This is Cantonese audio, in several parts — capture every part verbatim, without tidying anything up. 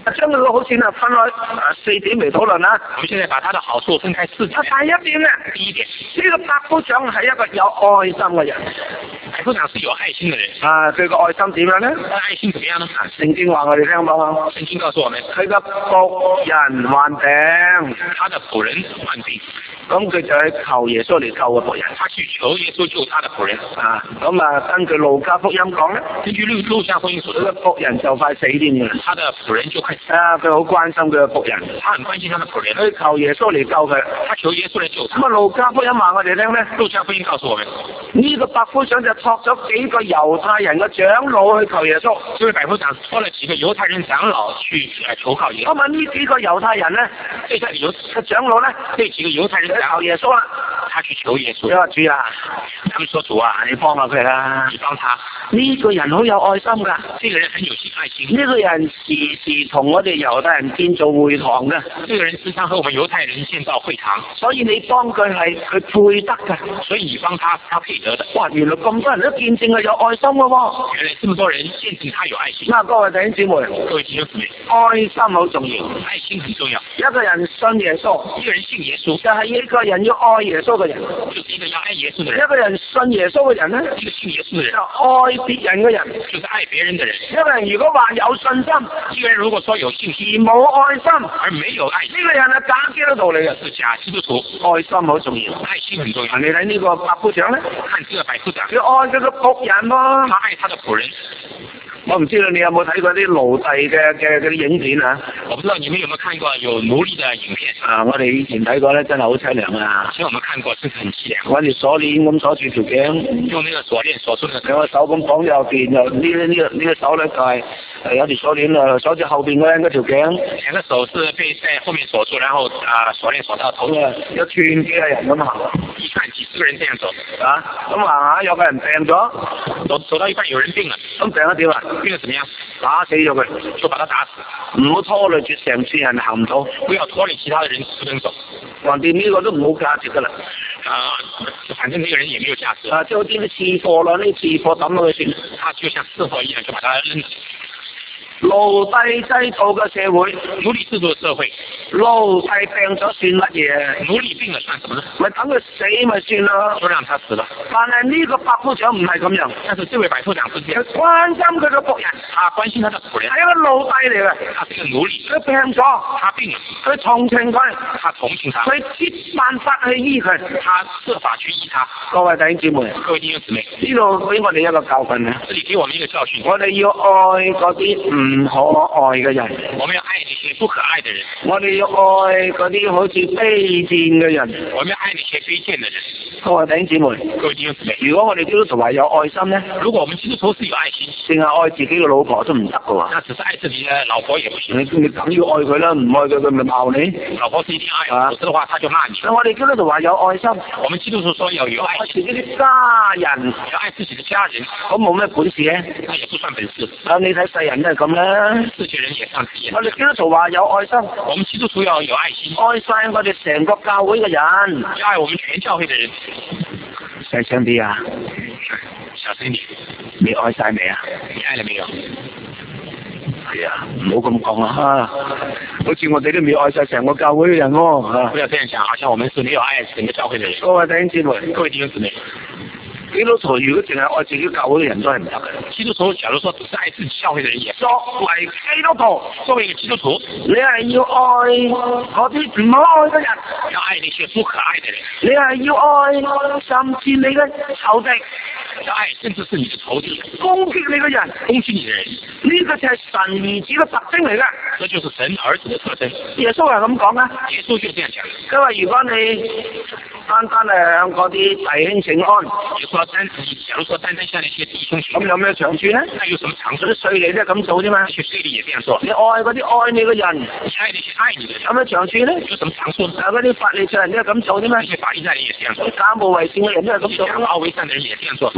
將佢嘅好處呢分開啊四點嚟討論啦。 我們現在把它的好處分開四點。 啊，第一點呢， 第一點， 呢個百夫長係一個有愛心嘅人。 百夫長是有愛心嘅人。 啊，佢個愛心點樣呢？ 他的愛心怎麼樣呢？ 聖經話我哋聽唔聽啊？ 聖經告訴我們， 佢個僕人患病， 他的僕人患病， 咁佢就去求耶穌嚟救個僕人。 他去求耶穌救他的僕人。 啊，咁啊，根據路加福音講咧， 根據路路加福音所說， 佢個僕人就快死添嘅。 他的僕人就快死。 啊，佢好關心佢個僕人， 他很關心他的僕人， 去求耶穌嚟救佢。 他求耶穌嚟救他。 咁啊，路加福音話我哋聽咧， 路加福音告訴我們， 呢個百夫長就託咗幾個猶太人嘅長老去求耶穌。 這位百夫長託了幾個猶太人長老去誒求靠耶穌。 咁啊，呢幾個猶太人咧， 這個猶嘅長老咧， 這幾個猶太人去長老求耶穌啦。 他去求耶穌。 佢話主啊， 他們說主啊， 你幫下佢啦。 你幫他。 呢個人好有愛心㗎。 這個人很有心愛心。 呢個人時時同我哋猶太人建造會堂嘅。 這個人時常和我們猶太人建造會堂。 所以你幫佢係佢配得㗎。 所以你幫他，他配得的。 哇！原來咁多人都見證佢有愛心㗎喎。 原來這麼多人見證他有愛心。 嗱，各位弟兄姊妹， 各位弟兄姊妹， 愛心好重要， 愛心很重要。 一個人信耶穌， 一個人信耶穌， 就係一個人要愛耶穌嘅人。 就是一個要愛耶穌的人。 一個人信耶穌嘅人呢， 一個信耶穌的人， 就愛別人嘅人， 就是愛別人的人。 一個人如果話有信心， 一個人如果說有信心而冇愛心， 而沒有愛心， 呢個人係假基督徒嚟嘅， 是假基督徒。 愛心好重要， 愛心很重要。 你睇呢個百夫長咧， 看這個百夫長， 佢愛佢個僕人喎， 他愛他的僕人。 我唔知道你有冇睇過啲奴隸嘅嘅嗰啲影片啊？ 我不知道你們有沒有看過有奴隸的影片啊！我哋以前睇過咧，真係好凄涼啊！ 以前我們看過，真係很凄涼。 揾條鎖鏈咁鎖住條頸， 用那個鎖鏈鎖住那個， 兩個手咁綁右邊，又呢呢個呢個手咧就係誒有條鎖鏈啊，鎖住後邊嗰嗰條頸。 兩個手是被在後面鎖住，然後啊鎖鏈鎖到頭。 咁啊，一串幾個人咁行， 一串幾十個人這樣走啊！咁行下有個人病咗， 走走到一半有人病了， 咁病咗點啊？ 病得怎麼樣？ 打死咗佢， 就把他打死。 唔好拖累住成村人行唔到， 不要拖累其他的人不能走。 橫掂呢個都唔好價值噶啦。 啊，反正呢個人也沒有價值。 啊，即係好似啲次貨咯，呢次貨抌落去算。 他就像次貨一樣，就把他扔。 奴隸制度嘅社會， 奴隸制度嘅社會， 奴隸病咗算乜嘢？ 奴隸病了算什麼呢？ 咪等佢死咪算咯。 就讓他死了。 但係呢個百夫長唔係咁樣， 但是這位百夫長是這樣， 佢關心佢個僕人， 他關心他的僕人， 係一個奴隸嚟嘅， 他是一個奴隸， 佢病咗， 他病了， 佢同情佢， 他同情他， 佢設辦法去醫佢， 他設法去醫他。 各位弟兄姊妹， 各位弟兄姊妹， 呢度俾我哋一個教訓啊！ 這裡給我們一個教訓， 我哋要愛嗰啲唔可愛嘅人， 我們要愛那些不可愛的人， 我哋要愛嗰啲好似卑賤嘅人， 我們要愛那些卑賤的人。 各位弟兄姊妹， 各位弟兄姊妹， 如果我哋基督徒話有愛心咧， 如果我們基督徒是有愛心， 淨係愛自己嘅老婆都唔得噶喎。 那只是愛自己的老婆也不行， 你你梗要愛佢啦，唔愛佢佢咪鬧你。 老婆是一定愛，否則的話他就罵你。 但我哋基督徒話有愛心， 我們基督徒說要有愛愛自己嘅家人， 要愛自己的家人， 咁冇咩本事咧？ 那也不算本事。 啊，你睇世人都係咁啦。 世界人也像這樣。 我哋基督徒話有愛心， 我們基督徒要有愛心， 愛晒我哋成個教會嘅人， 要愛我們全教會嘅人。 細聲啲啊！ 小聲啲， 你愛晒未啊？ 你愛了沒有？ 係啊，唔好咁講啊！好似我哋都未愛晒成個教會嘅人喎、啊。 不要這樣講，好像我們是沒有愛整個教會嘅人。 各位弟兄姊妹， 各位弟兄姊妹， 基督徒如果淨係愛自己教會嘅人都係唔得嘅。 基督徒假如說只是愛自己教會嘅人也， 作為基督徒， 作為一個基督徒， 你係要愛嗰啲唔可愛嘅人， 要愛那些不可愛嘅人， 你係要愛甚至你嘅仇敵， 要愛甚至是你嘅仇敵， 攻擊你嘅人， 攻擊你嘅人， 呢、這個就係神兒子嘅特徵嚟嘅。 這就是神兒子嘅特徵。 耶穌係咁講啊， 耶穌就這樣講。 佢話如果你單單係向嗰啲弟兄請安， 耶穌單你假如說單單向那些弟兄請安， 咁有咩長處咧？ 那有什麼長處？ 嗰啲稅吏都係咁做啫嘛。 那些稅吏也這樣做。 你愛嗰啲愛你嘅人， 你愛那些愛你嘅人， 有咩長處咧？ 有什麼長處？ 啊，嗰啲法利賽人都係咁做啫嘛。 那些法利賽人也這樣做。 假冒為善嘅人都係咁做。 假冒為善嘅人也這樣做。 為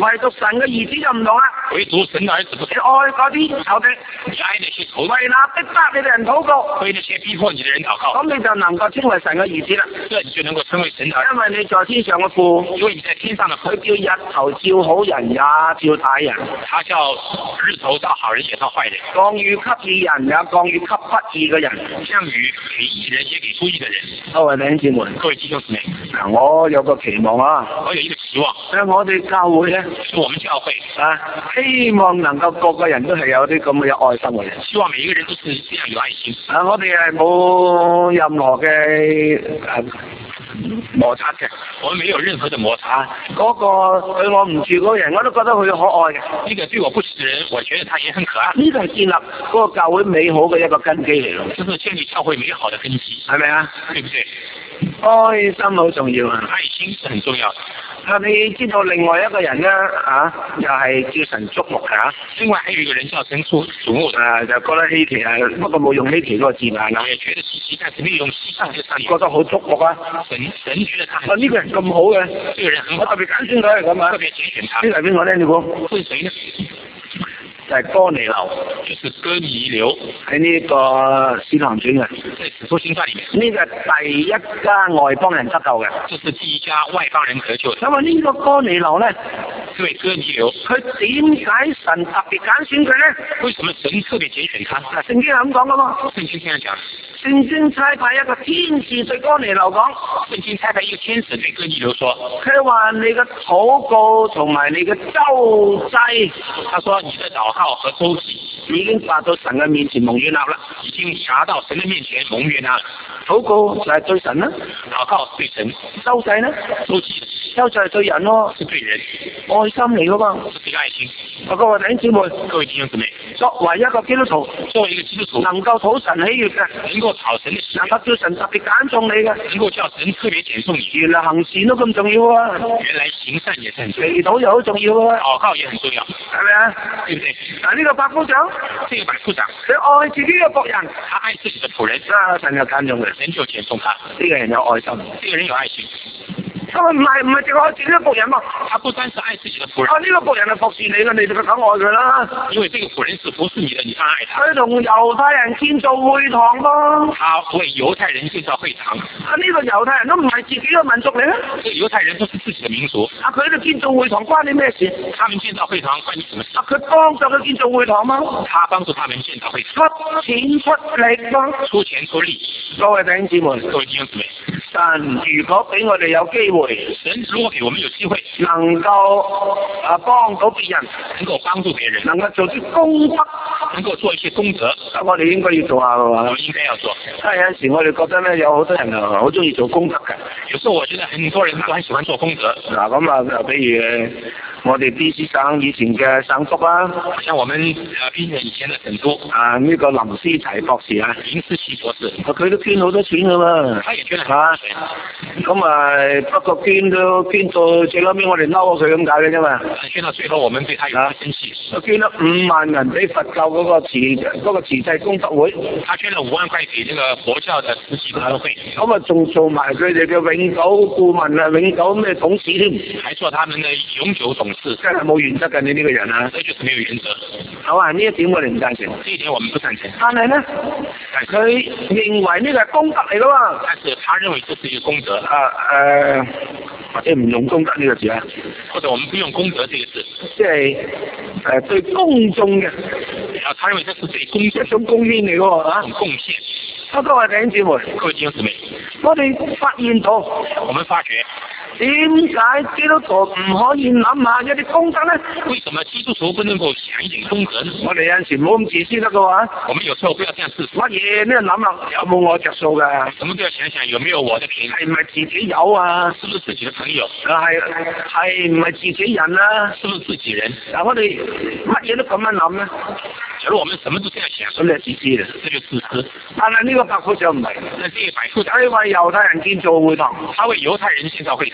唯獨神嘅兒子就唔同啦。 唯獨神的兒子不你同， 愛嗰啲仇敵， 你愛那些仇敵， 為那逼迫你嘅人禱告， 為那些逼迫你的人禱告， 咁你就能夠稱為神嘅兒子啦。 這你就能夠成為神的兒子， 因為你在天上嘅父， 因為你在天上的父， 佢叫日頭照好人也照歹人， 他叫日頭照好人也照壞人， 降雨給義人也降雨給不義嘅人。 降雨給義人也給不義的人。 各位弟兄姊妹， 各位弟兄姊妹， 我有個期望啊， 我有一個期望， 喺我哋教會咧， 是我們教會啊，希望能夠個個人都係有啲咁嘅有愛心嘅人。 希望每一個人都是這樣有愛心。 啊，我哋係冇任何嘅誒摩擦嘅， 我們沒有任何的摩擦。 嗰、個對我唔住嗰個人，我都覺得佢可愛嘅。 那個對我不起的人，我覺得他也很可愛。 呢個係建立嗰個教會美好嘅一個根基嚟咯， 這是建立教會美好的根基， 係咪啊？ 對不對？ 愛心好重要啊！ 愛心是很重要的。 啊，你知道另外一個人咧啊，又係叫神矚目嘅啊， 另外還有一個人叫神矚目的， 啊就覺得稀奇啊，不過冇用稀奇嗰個字眼啊， 也覺得稀奇，但是沒有用稀奇這個字眼， 覺得好矚目啊！ 神神覺得他啊很， 呢個人咁好嘅， 這個人很好， 我特別揀選佢係咁啊！ 特別揀選他。 呢個係邊個咧？你估？ 是誰呢？ 就係哥尼流， 就是哥尼流， 喺呢個《使徒行傳》嘅。 在《使徒行傳》裡面， 呢個係第一家外邦人得救嘅。 這是第一家外邦人得救的。 咁啊，呢個哥尼流咧， 這位哥尼流， 佢點解神特別揀選佢咧？ 為什麼神特別揀選他？ 嗱，聖經係咁講噶嘛。 聖經這樣講， 聖經差派一個天使對哥尼流講， 聖經差派一個天使對哥尼流說， 佢話你嘅禱告同埋你嘅周濟， 他說你的禱告和周濟已經達到神嘅面前蒙悅納啦。 已經達到神的面前蒙悅納了。 禱告就係對神啦， 禱告是對神， 周濟咧， 周濟周濟係對人咯， 是對人， 愛心嚟噶嘛。 是對愛心。 啊，各位弟兄姊妹， 各位弟兄姊妹， 作為一個基督徒， 作為一個基督徒， 能夠討神喜悅嘅， 能夠討神的喜能悅， 夠叫神特別揀中你嘅， 能夠叫神特別揀中你， 原來行善都咁重要啊！ 原來行善也是很重要， 祈禱又好重要啊， 禱告也很重要， 係咪啊？ 對不對？ 嗱，呢個百夫長， 這個百夫長， 佢愛自己嘅僕人， 他愛自己的僕人， 啊，神就揀中佢， 神就揀中他。 呢個人有愛心。 這個人有愛心， 佢話唔係唔係淨係愛自己嘅僕人嘛？ 他不單是愛自己的僕人啊，，呢、個僕人係服侍你嘅，你就梗愛佢啦。 因為這個僕人是服侍你的，你當然愛他。 佢同猶太人建造會堂噃， 他為猶太人建造會堂， 啊，呢、個猶太人都唔係自己嘅民族嚟啊！ 這個猶太人都是自己的民族， 啊，佢哋建造會堂關你咩事？ 他們建造會堂關你什麼事？ 啊，佢幫助佢建造會堂嘛， 他幫助他們建造會堂， 出錢出力嘛。 出錢出力。 各位弟兄姊妹， 各位弟兄姊妹， 神如果俾我哋有機會， 神如果給我們有機會， 能夠啊幫到別人， 能夠幫助別人， 能夠做啲功德， 能夠做一些功德， 啊，我哋應該要做下嘅我嘛。 們應該要做。 啊，有陣時我哋覺得咧，有好多人啊好中意做功德嘅。 有時候我覺得很多人都很喜歡做功德， 嗱咁啊，就比如我哋 B C 省以前嘅省督啦， 像我們呃檳城以前的省督啊呢、個林思齊博士啊， 林思琪博士， 佢都捐好多錢噶嘛。 他也捐了很多錢， 咁啊，不過捐都捐到最後尾，我哋嬲佢咁解嘅啫嘛。 捐到最後我們對他有些生氣。 佢捐咗五萬銀俾佛教嗰個慈嗰、個慈濟功德會， 他捐了五萬塊給那個佛教的慈濟功德會， 咁啊仲做埋佢哋嘅永久顧問啊、永久咩董事添， 還做他們的永久董事， 真係冇原則嘅你呢個人啊！ 這就是沒有原則。 好啊，呢一點我哋唔贊成。 這一點我們不贊成。 但係咧，佢認為呢個係功德嚟噶嘛？ 但是他認為這是一個功德， 啊誒，或者唔用功德呢個字啊， 或者我們不用功德這個字， 即係誒對公眾嘅然後他認為這是對公眾一種貢獻嚟嘅啊！ 一種貢獻。 啊，各位弟兄姊妹， 各位弟兄姊妹， 我哋發現到我們發覺點解基督徒唔可以諗下一啲功德咧？ 為什麼基督徒不能夠想一點功德呢？ 我哋有陣時唔好咁自私得嘅話， 我們有時候不要這樣自私， 乜嘢呢諗下有冇我着數㗎？ 什麼都要想想有沒有我的便宜， 係唔係自己有啊？ 是不是自己的朋友， 啊係係唔係自己人啊？ 是不是自己人？ 嗱，我哋乜嘢都咁樣諗咧， 假如我們什麼都這樣想， 咁你係自私嘅。 這就自私。 但係呢個百夫長唔係， 那這個百夫長， 佢為猶太人建造會堂， 他為猶太人建造會堂，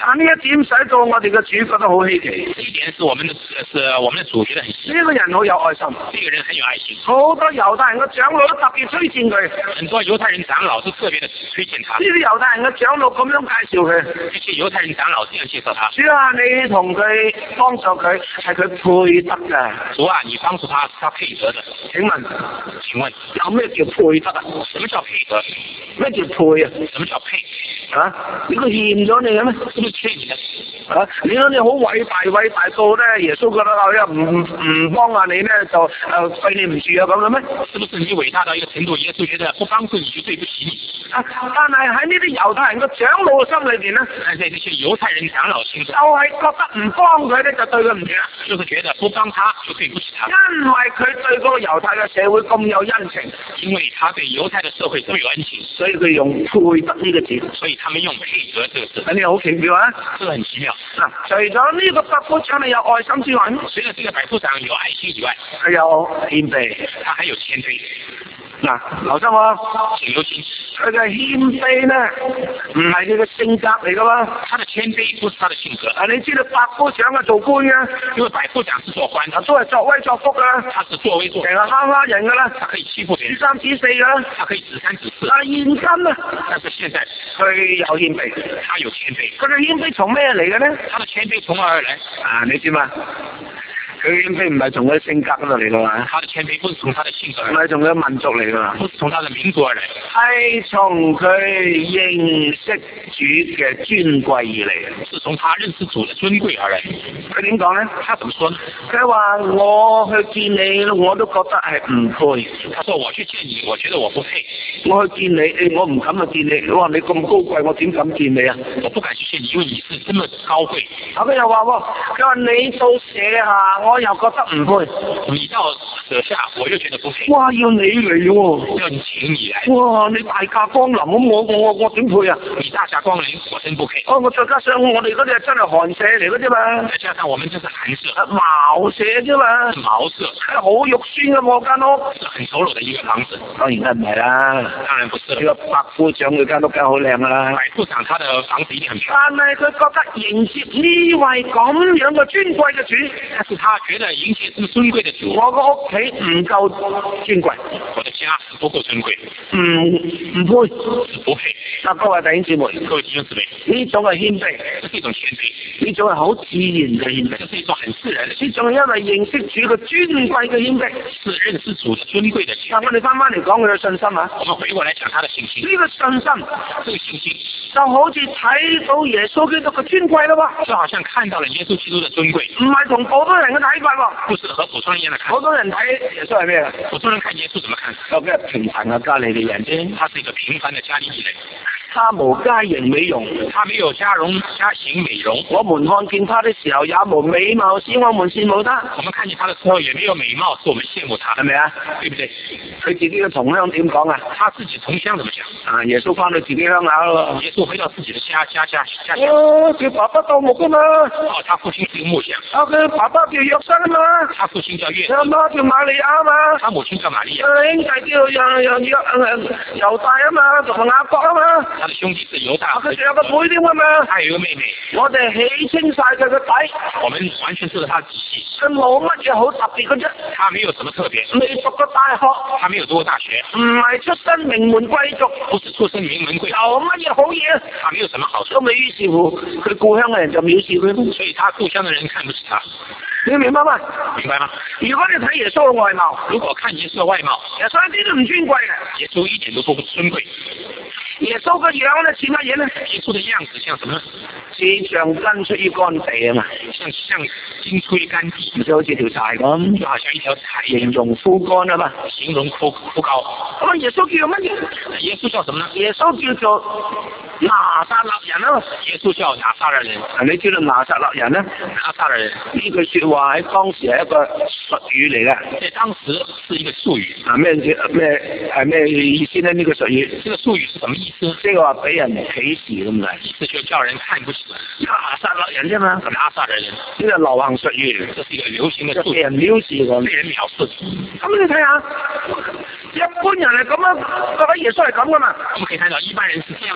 啊，呢一點使到我哋嘅主覺得好稀奇。 這一點是我們的是我們的主覺得很稀奇。 呢個人好有愛心， 這個人很有愛心。 好多猶太人嘅長老都特別推薦佢。 很多猶太人長老都特別的推薦他。 呢啲猶太人嘅長老咁樣介紹佢。 這些猶太人長老這樣介紹他。 主啊，你同佢幫助佢，係佢配得嘅。 主啊，你幫助他，是他配得的。 請問， 請問有咩叫配得啊？ 什麼叫配得？ 咩叫配啊？ 什麼叫配？ 啊？呢個欠咗你嘅咩？ 是不是欠你的？ 啊！你講你好偉大偉大到咧，耶穌覺得啊，又唔唔幫下你咧，就誒對你唔住啊咁嘅咩？ 是不是你偉大到一個程度，耶穌覺得不幫助你就對不起你？ 啊！但係喺呢啲猶太人嘅長老嘅心裏邊咧， 但在這些猶太人長老心中， 就係覺得唔幫佢咧，就對佢唔住啦。 就是覺得不幫他就對不起他。 因為佢對嗰個猶太嘅社會咁有恩情， 因為他對猶太嘅社會這麼有恩情， 所以佢用配得呢個字。 所以他們用配得這個字。 咁你好奇妙啊！ 這很奇妙。 嗱，除咗呢個百夫長你有愛心之外， 除了這個百夫長有愛心以外， 佢有謙卑， 他還有謙卑。 嗱，留心喎， 請留心， 佢嘅謙卑咧，唔係佢嘅性格嚟噶嘛。 他的謙卑不是他的性格。 啊，你知道百夫長係做官嘅， 因為百夫長是做官， 啊都係作威作福噶， 他是作威作福， 成日蝦蝦人噶啦， 他可以欺負別人， 指三指四噶啦， 他可以指三指四。 啊，現今啊， 但是現在佢有謙卑， 他有謙卑。 佢嘅謙卑從咩嚟嘅咧？ 他的謙卑從何而來？ 啊，你知嘛？佢嘅謙卑唔係從佢性格嗰度嚟噶嘛？ 他的謙卑不是從他的性格而唔來， 係從佢嘅民族嚟噶嘛？ 不是從他的民族而來， 係從佢認識主嘅尊貴而嚟。 是從他認識主的尊貴而來。 佢點講咧？ 他怎麼說呢？ 佢話我去見你，我都覺得係唔配。 他說我去見你，我覺得我不配。 我去見你，誒，我唔敢去見你。我話你咁高貴，我點敢見你啊？ 我不敢去見你，因為你是這麼高貴。 後佢又話喎，佢話你到舍下，我又覺得唔配。 你到舍下，我又覺得不配。 哇！要你嚟喎， 要你請你來。 哇！你大駕光臨咁，我我我我點配啊？ 你大駕光臨，我真不配。 哦，我再加上我哋嗰啲係真係寒舍嚟嗰啲嘛。 再加上我們這是寒舍。 茅舍啫嘛。 茅舍。 係好肉酸嘅我間屋。 是很醜陋的一個房子。 當然梗唔係啦。當然不是。呢個百夫長佢間屋梗好靚噶啦。 百夫長他的房子一定很漂亮。 但係佢覺得迎接呢位咁樣嘅尊貴嘅主， 但是他覺得迎接這麼尊貴的主， 我個屋企唔夠尊貴， 我的家不夠尊貴， 唔唔配， 不配。 嗱，各位弟兄姊妹， 各位弟兄姊妹， 呢種係謙卑， 這是一種謙卑， 呢種係好自然嘅謙卑， 這是一種很自然的， 呢種係因為認識主嘅尊貴嘅謙卑， 是認識主的尊貴的謙卑。 嗱，我哋翻翻嚟講佢嘅信心啊， 我們回過來講他的信心， 呢個信心， 這個信心就好似睇到耶穌基督嘅尊貴啦喎， 就好像看到了耶穌基督的尊貴， 唔係同普通人嘅睇法喎， 不是和普通人一樣的看。 普通人睇耶穌係咩啊？ 普通人看耶穌怎麼看？ 有咩平凡嘅加利利人啫？ 他是一個平凡的加利利人。 他無加型美容， 他沒有加容加型美容。 我們看見他的時候，也無美貌，使我們羨慕他。 我們看見他的時候，也沒有美貌，使我們羨慕他， 係咪啊？ 對不對？ 佢自己嘅同鄉點講啊？ 他自己同鄉怎麼講？ 啊，耶穌翻到自己鄉下咯。 耶穌回到自己的家家家家鄉。 哦，佢爸爸盜木噶嘛？ 哦，他父親是一個木匠。 啊，佢爸爸叫約瑟啊嘛？ 他父親叫約瑟。 佢阿媽叫瑪利亞啊嘛？ 他母親叫瑪利亞。 兄弟叫又又約猶大啊嘛，同埋雅各啊嘛。 他的兄弟是猶大。 佢仲有個妹添啊嘛。 他有一個妹妹。 我哋起清晒佢個底。 我們完全知道他的底細。 佢冇乜嘢好特別嘅啫。 他沒有什麼特別。 未讀過大學。 他沒有讀過大學。 唔係出身名門貴族。 不是出身名門貴族。 有乜嘢好嘢？ 他沒有什麼好處。 咁咪於是乎，佢故鄉嘅人就藐視佢。 所以他故鄉嘅人看不起他。 你明白嗎？ 明白嗎？ 如果你睇耶穌嘅外貌， 如果看耶穌嘅外貌， 耶穌一啲都唔尊貴嘅。 耶穌一點都不尊貴。 耶穌嘅樣咧似乜嘢咧？ 耶穌嘅樣子像什麼呢？ 似像根出於乾地啊嘛， 像像莖出於乾地， 就好似條柴咁， 就好像一條柴， 形容枯乾啊嘛， 形容枯枯槁。 咁啊，耶穌叫乜嘢？ 耶穌叫什麼呢？ 耶穌叫做拿撒勒人啊嘛。 耶穌叫拿撒勒人。 你知道拿撒勒人咧？ 拿撒勒人呢句說話喺當時係一個術語嚟嘅。 在當時是一個術語。 啊咩咩係咩意思咧？呢、這個術語？ 這個術語是什麼意思？ 即係話俾人鄙視咁解。 意思就叫人看不起。 拿撒勒人啫嘛。 拿撒勒人。 呢個流行術語， 這是一個流行嘅術語。 被人藐視咁。 被人藐視。 咁你睇下，一般人係咁樣覺得耶穌係咁噶嘛？ 我們可以看到一般人是這樣形容耶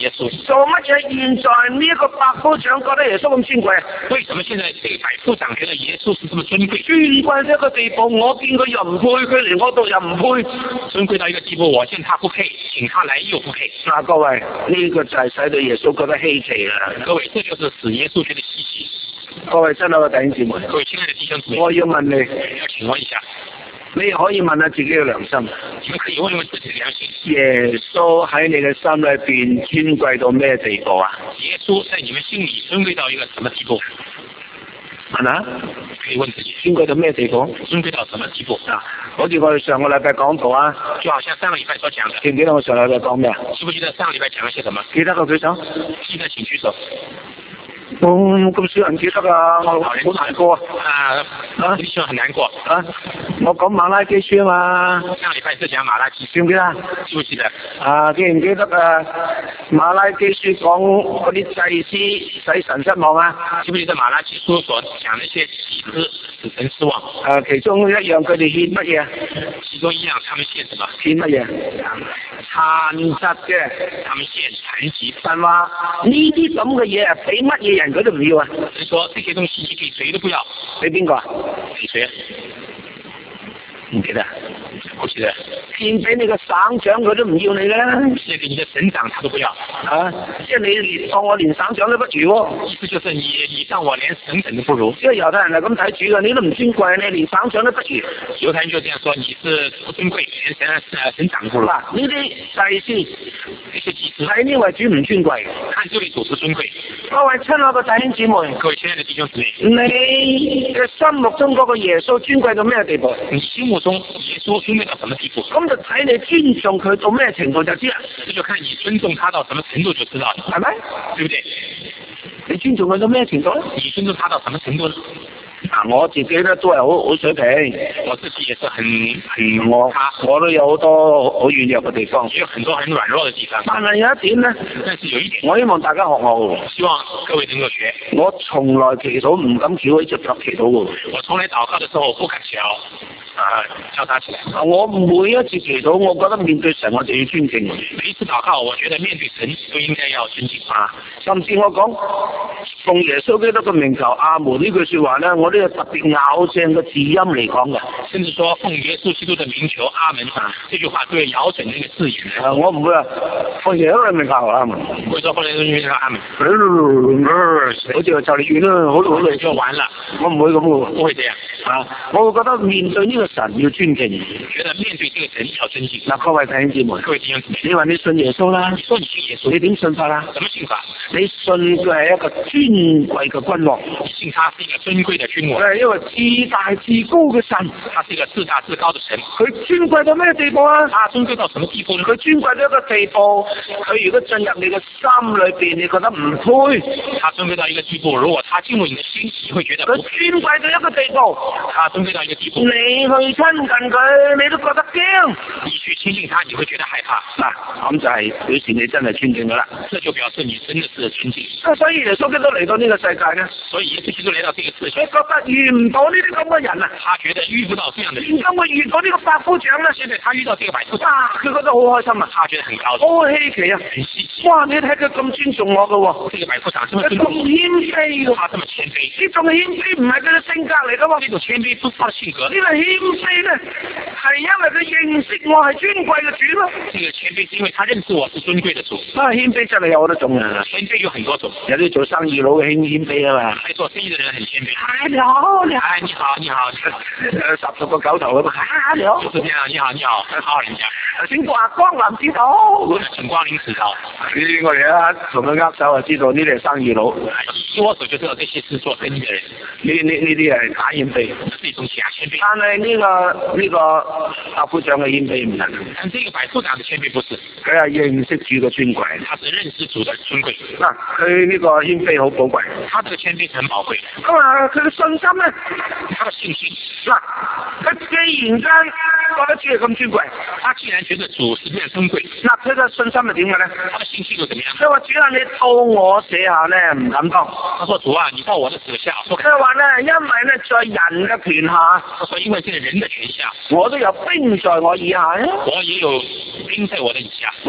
穌。 做乜嘢現在呢一個百夫長覺得耶穌咁尊貴啊？ 為什麼現在這個百夫長覺得耶穌是這麼尊貴？ 尊貴到一個地步，我見佢又唔配，佢連我度又唔配。 尊貴到一個地步，我見他不配，請他來又不配。 嗱，各位，呢、這個就係使到耶穌覺得稀奇啦。 各位，這就是使耶穌覺得稀奇。 各位親愛嘅弟兄姊妹， 各位親愛的弟兄姊妹， 我要問你， 要請問一下， 你可以問下自己嘅良心， 你們可以問問自己的良心， 耶穌喺你嘅心裏邊尊貴到咩地步啊？ 耶穌在你們心裏尊貴到一個什麼地步？ 係咪啊？ 可以問自己， 尊貴到咩地步？ 尊貴到什麼地步？ 啊，好似我哋上個禮拜講到啊， 就好像上個禮拜所講的， 記唔記得我上個禮拜講咩啊？ 記不記得上個禮拜講了些什麼？ 記得個舉手， 記得請舉手。 哦，咁少人記得啊，我好難過啊！ 啊啊，弟兄很難過啊！我講馬拉基書啊嘛， 上禮拜是講馬拉基書， 記唔記得？ 記唔記得？ 啊，記唔記得啊？馬拉基書講嗰啲祭司使神失望啊？ 記唔記得馬拉基書所講那些祭司使神失望？ 啊，其中一樣佢哋獻乜嘢？ 其中一樣，他們獻什麼？ 獻乜嘢？殘疾嘅， 他們獻殘疾。 神話呢啲咁嘅嘢啊，俾乜嘢人佢都唔要啊！ 神說這些東西你給誰都不要， 俾邊個啊？ 給誰？ 唔記得， 不記得。 獻俾你個省長佢都唔要你啦。 獻給你的省長他都不要。 啊，即係你連當我連省長都不如喎。 意思就是你你當我連省長都不如。 即係猶太人係咁睇主嘅，你都唔尊貴，你連省長都不如。 猶太人就這樣說，你是不尊貴，連省省省長都不如。 嗱，呢啲祭司， 呢些祭司睇呢位主唔尊貴， 看這位主是尊貴。 各位親愛嘅弟兄姊妹， 各位親愛的弟兄姊妹， 你嘅心目中嗰個耶穌尊貴到咩地步？ 你心目中耶穌尊貴到什麼地步？ 咁就睇你尊重佢到咩程度就知啦。 這就看你尊重他到什麼程度就知道了， 係咪？ 對不對？ 你尊重佢到咩程度咧？ 你尊重他到什麼程度呢？ 啊，我自己咧都係好好水平， 我自己也是很很我他我都有好多好軟弱嘅地方， 也有很多很軟弱的地方。 但係有一點咧， 但是有一點， 我希望大家學我， 希望各位能夠學。 我從來祈禱唔敢翹起隻腳祈禱嘅。 我從來禱告的時候不敢翹，啊，交叉起來。 我每一次祈禱，我覺得面對神我就要尊敬。 每一次禱告，我覺得面對神都應該要尊敬啊。 甚至我講奉耶穌基督嘅名求阿門呢句說話咧，我都有特別咬正個字音嚟講嘅。 甚至說奉耶穌基督的名求阿門啊，這句話都要咬準那個字眼。 啊，我唔會話奉耶穌嘅名求阿門， 唔會說奉耶穌嘅名求阿門。 好似話就嚟完啦，好耐好耐就完了， 我唔會咁嘅， 不會這樣啊！我會覺得面對呢個神要尊敬， 覺得面對這個神要尊敬。 嗱，各位弟兄姊妹， 各位弟兄姊妹， 你話你信耶穌啦， 你說你信耶穌， 你點信法啦？ 怎麼信法？ 你信佢係一個尊貴嘅君王， 你信他是一個尊貴的君王， 佢係一個至大至高嘅神， 他是一個至大至高的神。 佢尊貴到咩地步啊？ 他尊貴到什麼地步呢？ 佢尊貴到一個地步，佢如果進入你嘅心裏邊，你覺得唔配。 他尊貴到一個地步，如果他進入你的心，你會覺得佢尊貴到一個地步， 他尊貴到一個地步， 你去親近佢，你都覺得驚。 你去親近他，你會覺得害怕。 嗱，咁就係表示你真係尊敬佢啦。 這就表示你真的是尊敬。 所以耶穌基督嚟到呢個世界咧， 所以耶穌基督來到這個世界， 佢覺得遇唔到呢啲咁嘅人啊， 他覺得遇不到這樣的人。 而家我遇到呢個百夫長咧， 現在他遇到這個百夫長， 佢覺得好開心啊， 他覺得很高興， 好稀奇啊， 很稀奇。 哇！你睇佢咁尊重我嘅喎， 這個百夫長這麼佢咁尊重， 謙卑嘅， 他這麼謙卑， 呢種謙卑唔係佢嘅性格嚟噶喎， 這種謙卑不是他的性格。 呢個謙卑咧係因為佢認識我係尊貴嘅主咯。 這個謙卑是因為他認識我是尊貴的主。 啊，謙卑真係有好多種啊， 謙卑有很多種， 有啲做生意佬嘅謙謙卑啊嘛， 喺做生意的人很謙卑。 哎你好，你好， 哎你好你好， 誒十十個九頭咁嘛，啊你好， 就是這樣，你好你好，很好人家。 請話光臨指導， 請光臨指導。 呢我哋一同佢握手就知道呢啲係生意佬， 一握手就知道這些是做生意的人。 呢呢呢啲係假謙卑， 是一種假謙卑。 但係呢個呢個百夫長嘅謙卑唔係， 但這個百夫長嘅謙卑不是， 佢係認識主嘅尊貴， 他是認識主的尊貴。 嗱，佢呢個謙卑好寶貴， 他這個謙卑是很寶貴。 咁啊，佢嘅信心咧， 他的信心， 嗱，佢既然間覺得主係咁尊貴， 他既然覺得主是這樣尊貴， 嗱，佢嘅信心係點嘅咧？ 他的信心又怎麼樣？ 佢話主啊，你到我舍下咧唔敢當。 他說主啊，你到我的舍下。 佢話咧，因為咧在人嘅權下， 他說因為這個人的權下， 我都有兵在我以下啊。 我也有兵在我的以下。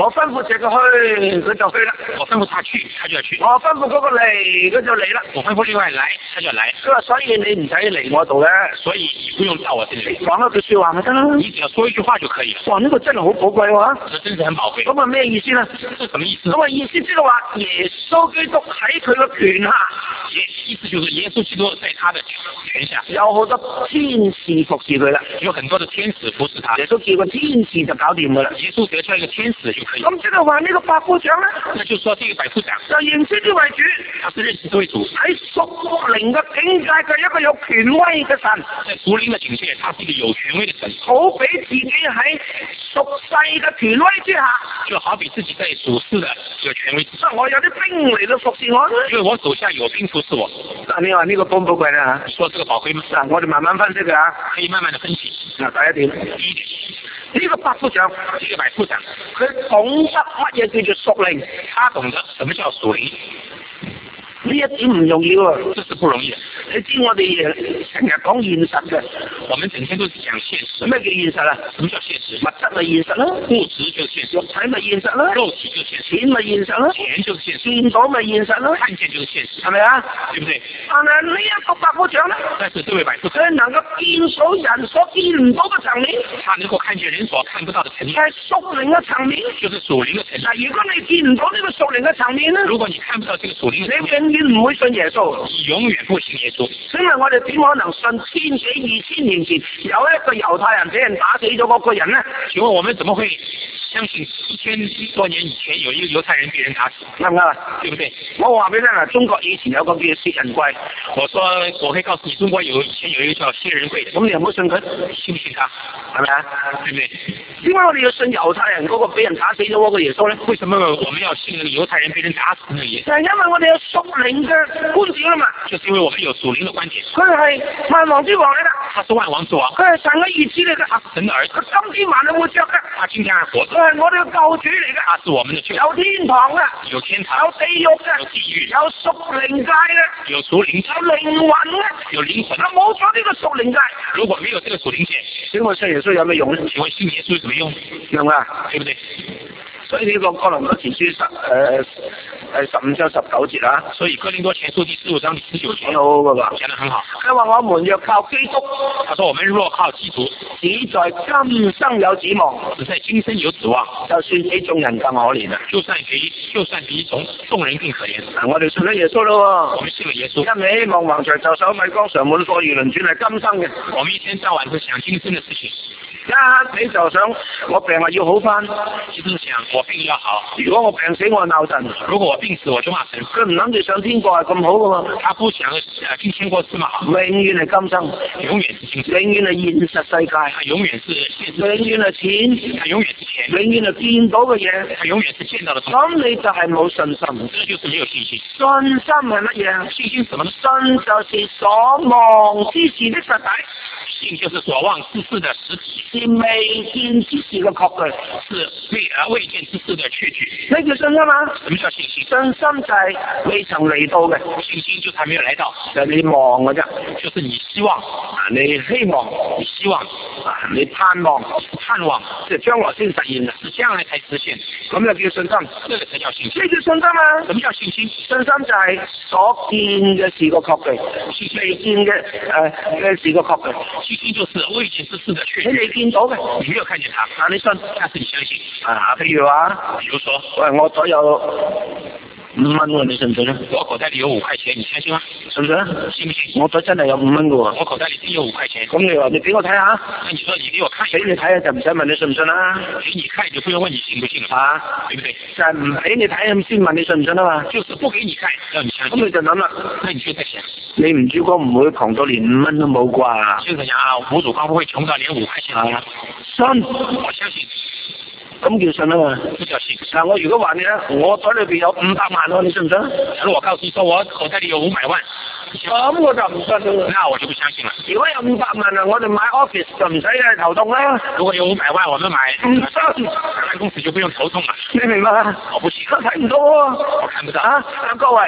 我吩咐隻佢去，佢就去啦。 我吩咐他去，他就要去。 我吩咐嗰個嚟，佢就嚟啦。 我吩咐另外來，他就要來。 佢話所以你唔使嚟我度嘅， 所以你不用到我這裏。 講一句說話咪得啦。 你只要說一句話就可以了。 哇，呢、這個真係好寶貴喎。 這真是很寶貴。 咁啊咩意思咧？ 這什麼意思？ 咁啊意思即係話耶穌基督喺佢嘅權下， 意思就是耶穌基督在他的權下， 有好多天使服侍佢啦， 有很多的天使服侍他。 耶穌叫個天使就搞掂噶啦。 耶穌只要叫一個天使就可以。 咁即係話呢個百夫長咧， 那就說這個百夫長就認識之為主， 他是認識之為主。 喺屬靈嘅境界嘅一個有權威嘅神， 在屬靈嘅境界，他是一個有權威嘅神。 好比自己喺屬世嘅權威之下， 就好比自己在屬世嘅這個權威之下。 我有啲兵嚟到服侍我， 因為我手下有兵服侍我。 嗱，你話呢個寶唔寶貴咧吓？ 說這個寶貴嗎？ 嗱，我哋慢慢分析嘅吓， 可以慢慢的分析。 嗱，第一點， 第一點， 呢個百夫長， 呢個百夫長， 佢懂得乜嘢叫做屬靈， 他懂得什麼叫屬靈。 呢一點唔容易喎， 這是不容易的。 你知我哋成日講現實嘅， 我們整天都是講現實。 咩叫現實啊？ 什麼叫現實？ 物質咪現實啦， 物質就是現實。 肉體咪現實啦， 肉體就是現實。 錢咪現實啦， 錢就是現實。 見到咪現實啦， 看見就是現實， 係咪啊？ 對不對？ 但係呢一個百夫長咧， 但是這位百夫長， 佢能夠見到人所見唔到嘅層面， 他能夠看見人所看不到的層面， 係屬靈嘅層面， 就是屬靈嘅層面。 嗱，如果你見唔到呢個屬靈嘅層面咧， 如果你看不到這個屬靈嘅層面， 你永遠唔會信耶穌。 你永遠不信耶穌。 請問我哋點可能信千幾二千年前有一個猶太人俾人打死咗嗰個人呢？ 請問我們怎麼會相信一千多年以前有一個猶太人被人打死？ 啱唔啱啊？ 對不對？ 我話俾你聽啦，中國以前有個叫薛仁貴。 我說我可以告訴你，中國有以前有一個叫薛仁貴的。 咁你有冇信佢？ 信唔信他？ 係咪啊？ 對不對？ 點解我哋要信猶太人嗰個俾人打死咗嗰個耶穌呢？ 為什麼我們要信那個猶太人被人打死那個耶穌？ 就係因為我哋有屬靈嘅觀點啊嘛。 就是因為我們有屬靈的觀點。 佢係萬王之王嚟噶， 他是萬王之王。 佢係神嘅兒子嚟噶， 他是神的兒子。 佢今天還係活着噶， 他今天還活着。 佢係我哋嘅救主嚟噶， 他是我們的救主。 有天堂噶， 有天堂， 有地獄噶， 有地獄， 有屬靈界嘅， 有屬靈界， 有靈魂嘅， 有靈魂。 冇咗呢個屬靈界， 如果沒有這個屬靈界， 請問信耶穌有咩用呢？ 請問信耶穌有什麼用？ 明啊？ 對不對？ 所以呢個哥林多前書十誒誒十五章十九節啊， 所以哥林多前書第十五章第十九節講得好噶噃， 講得很好。 佢話我們若靠基督， 他說我們若靠基督， 只在今生有指望， 只在今生有指望， 就算比眾人更可憐啦。 就算比就算比眾眾人更可憐。 嗱，我哋信咗耶穌咯， 我們信了耶穌， 一味望橫長就手米缸常滿貨如輪轉係今生嘅。 我們一天到晚都想今生的事情， 一味就想我病啊要好翻， 一直想我病要好。 如果我病死我鬧神， 如果我病死我就罵神。 佢唔諗住上天國係咁好噶嘛？ 他不想誒進天國這麼好， 永遠係今生， 永遠是今生， 永遠係現實世界， 他永遠是現實， 永遠係錢， 他永遠是錢， 永遠係見到嘅嘢， 他永遠是見到的東西。 咁你就係冇信心。 這就是沒有信心。 信心係乜嘢？ 信心什麼呢？ 信就是所望之事的實體， 信就是所望之事的實體， 是未見之事嘅確據， 是未而未見之事的確據。 呢叫信心嘛？ 什麼叫信心？ 信心就係未曾嚟到嘅， 信心就是還沒有來到， 就係你望嘅啫， 就是你希望， 啊，你希望， 你希望， 啊，你盼望， 盼望， 即係將來先實現嘅， 是將來才實現， 咁就叫信心。 這個才叫信心。 呢叫信心啊？ 什麼叫信心？ 信心就係所見嘅事個確據，未見嘅誒嘅事個確據。 信心就是未見之事的確據。 你未見到嘅， 你沒有看見它， 但你信， 但是你相信。 啊，譬如話， 比如說， 喂，我左右五蚊喎，你信唔信咧？ 我口袋裏有五塊錢，你相信嗎？ 信唔信啊？ 信不信？ 我袋真係有五蚊嘅喎。 我口袋裏真有五塊錢。 咁你話你俾我睇下？ 那你說你給我看一俾你睇下就唔使問你信唔信啦。 給你看就不用問你信不信了， 啊， 對不對？ 就係唔俾你睇咁先問你信唔信啊嘛。 就是不給你看，讓你相信。 咁你就諗啦， 那你就在想， 你唔主講唔會窮到連五蚊都冇啩？ 就是想啊，無主光不會窮到連五塊錢都沒有。 信， 我相信。 咁叫信啊嘛， 不叫信。 嗱，我如果話你咧，我袋裏邊有五百萬喎，你信唔信？ 假如我告訴你說我口袋裏有五百萬， 咁我就唔信啦。 那我就不相信了。 如果有五百萬啊，我哋買 office 就唔使頭痛啦。 如果有五百萬，我們買唔信， 辦公室就不用頭痛了。 你明白嗎？ 我不信， 我睇唔到喎， 我看不到。 啊，各位，